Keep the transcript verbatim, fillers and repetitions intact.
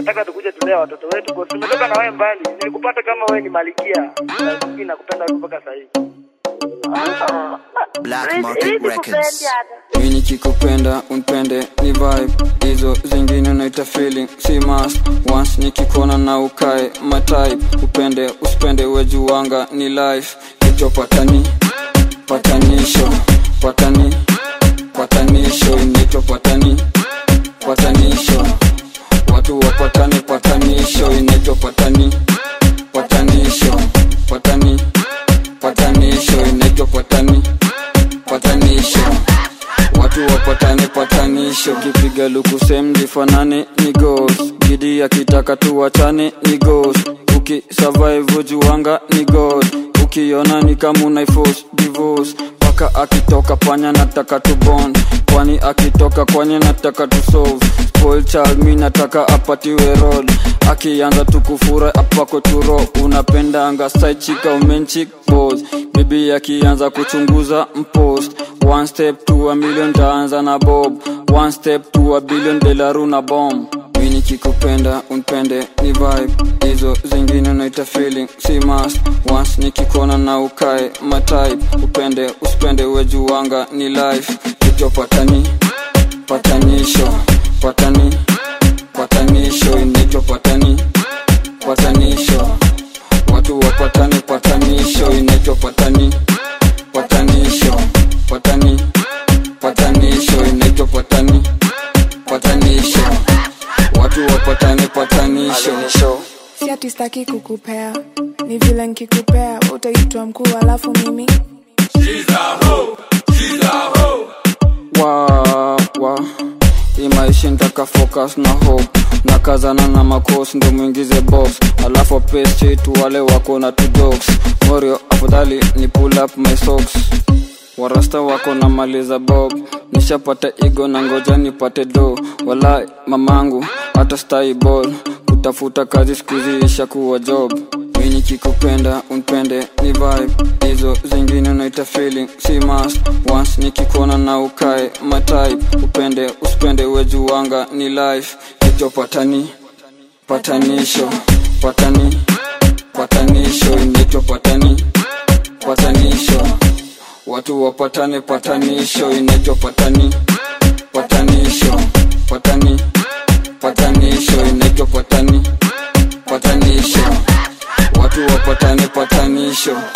nataka tukuje tulea watoto wetu kwa sababu tumetoka na wewe mbali. Nilikupata kama wewe ni malikia. Mimi nakupenda mpaka sasa hivi. Black Market Records. Mimi nikikupenda unpende ni vibe, hizo zingine naita feeling si must. Once nikikona na ukae my type, upende usipende wejuanga ni life. Kicho patani patanisho patani patanisho nito patani patanisho watu wapatane patanisho inaitwa patani patanisho patani patanisho inaitwa patani patanisho watu wapatane patanisho. Kipiga luku same zifanane ni ghost, gidi akitaka tuachane ni ghost, uki survive ujuanga ni god, ukiona ni kama unaiforce divorce. Paka akitoka panya nataka tu bond, kwani akitoka kwanye nataka tu solve. Spoil child mi nataka apatiwe roll, akianza tukufura apako turo. Unapendanga side chick au main chick boss, bibi akianza kuchunguza mpost. One step to a million taanza na bob, one step to a billion delaru na bomb. Mimi nikikupenda unpende ni vibe, hizo zingine naita feeling si must. Once nikikona na ukae my type, upende usipende wejuanga ni life. Kicho patani patanisho patani patanisho inaitwa patani patanisho watu wapatane patanisho inaitwa patani patanisho patani patanisho inaitwa patani patanisho watu wapatane patanisho. Si ati sitaki kukupea, ni vile nikikupea utaitwa mkuu alafu mimi she's a hoe, she's a hoe. Wa wa imaishi ntaka focus na hope, na kazana na makos ndo mwingize box, alafu pesi tu wale wako na two dogs. Morio afadhali ni pull up my socks, warasta wako na maliza bob. Nishapata ego na ngoja nipate do, walai mamangu hata stay ball, kutafuta kazi skuzi isha kuwa job. Mimi nikikupenda unpende ni vibe, hizo zingine naita feeling si must. Once nikikona na ukae my type, upende usipende wejuanga ni life. Kicho patani patanisho patani patanisho inaitwa patani patanisho watu wapatane patanisho inaitwa patani patanisho patani patanisho inaitwa patani patanisho watu wapatane patanisho.